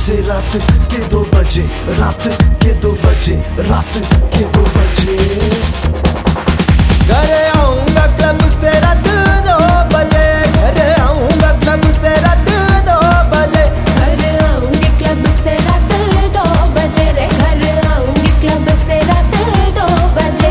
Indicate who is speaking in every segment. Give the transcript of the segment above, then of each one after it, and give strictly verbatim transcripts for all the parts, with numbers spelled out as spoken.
Speaker 1: से रात के दो बजे, रात के दो बजे, रात के दो बजे।
Speaker 2: घरे आऊंगा क्लब से रात दो बजे, घरे आऊंगा क्लब से रात दो बजे,
Speaker 3: घरे आऊंगी क्लब से रात दो बजे रे, घरे आऊंगी क्लब से रात दो बजे।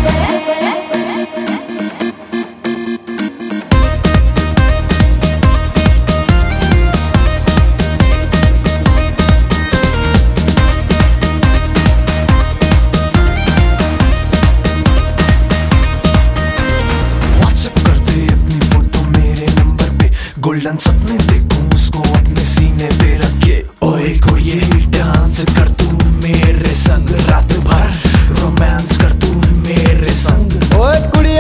Speaker 1: गोल्डन सपने देखूं उसको अपने सीने पे रखे, ओए कोई ये डांस कर तू मेरे संग, रात भर रोमांस कर तू मेरे संग।
Speaker 2: ओए कुड़ी